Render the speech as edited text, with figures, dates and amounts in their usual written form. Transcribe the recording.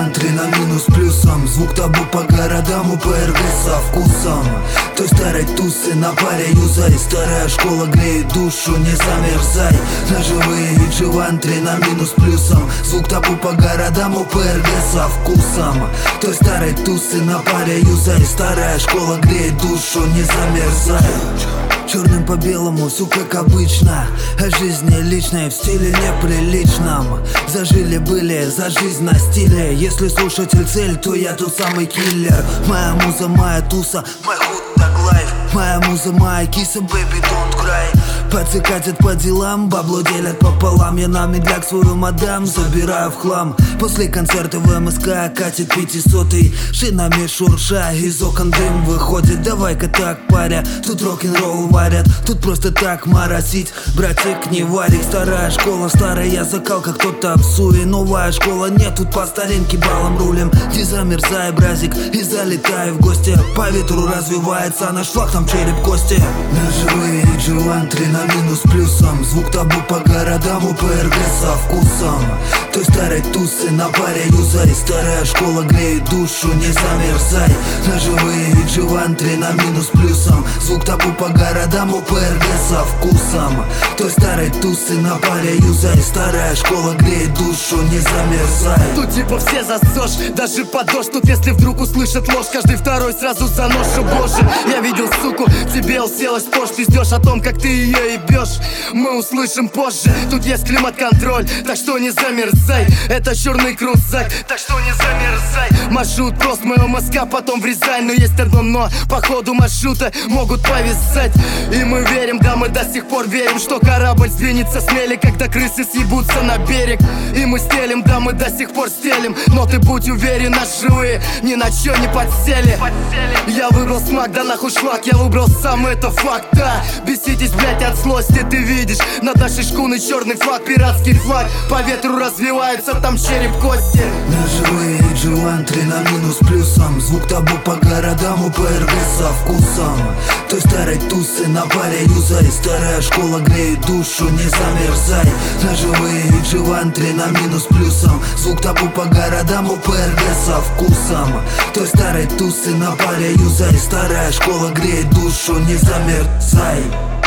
G1-3 на минус плюсом. Звук табу по городам, у ПРГ со вкусом той старой тусы на паре юзай. Старая школа греет душу, не замерзай. Ножевые и G1-3 на минус плюсом. Звук табу по городам, у ПРГ со вкусом той старой тусы на паре юзай. Старая школа греет душу, не замерзай. Черным по белому, все как обычно. О жизни личной в стиле неприличном. Зажили-были за жизнь на стиле. Если слушатель цель, то я тот самый киллер. Моя муза, моя туса, мой худ так лайф. Моя муза, моя киса, baby don't cry. Пацы катят по делам, бабло делят пополам. Я на медляк свою мадам забираю в хлам. После концерта в МСК катит 500-й. Шинами шурша, из окон дым выходит. Давай-ка так, паря, тут рок-н-ролл варят. Тут просто так моросить, братик, не варик. Старая школа, старая закалка, кто-то в суе. Новая школа, нет, тут по старинке балом рулем. Не замерзай, бразик, и залетай в гости. По ветру развивается наш флаг, там череп кости. Ножевые G1-3 на минус плюсом. Звук табу по городам, у ПРГ со вкусом той старой тусы на паре юзай. Старая школа греет душу, не замерзай. Ножевые G1-3 на минус плюсом. Звук табу по городам, у ПРГ со вкусом той старой тусы на паре юзай. Старая школа греет душу, не замерзай. Тут типа все засешь, даже под дождь. Тут если вдруг услышит ложь, каждый второй сразу за нож. О боже, я видел суку, тебе уселась позже. Пиздешь о том, как ты ее ебешь, мы услышим позже. Тут есть климат-контроль, так что не замерзай. Это черный крузак, так что не замерзай. Маршрут прост, моего мозга потом врезай. Но есть одно но, по ходу маршрута могут повисать. И мы верим, да мы до сих пор верим, что корабль сдвинется смелее, когда крысы съебутся на берег. И мы стелим, да мы до сих пор стелим. Но ты будь уверен, нас живые ни на чё не подсели. Я выбрал смак, да нахуй шлак, я выбрал сам, это факт, да. Беситесь, блять, от злости, ты видишь над нашей шкуной черный флаг, пиратский флаг. По ветру развивается, там череп кости. Ножевые G1-3 на минус плюсом. Звук табу по городам, у ПРГ со вкусом той старой тусы на паре юзай. Старая школа греет душу, не замерзай. Ножевые G1-3 на минус плюсом. Звук табу по городам, у ПРГ со вкусом той старой тусы на паре юзай. Старая школа греет душу, не замерзай.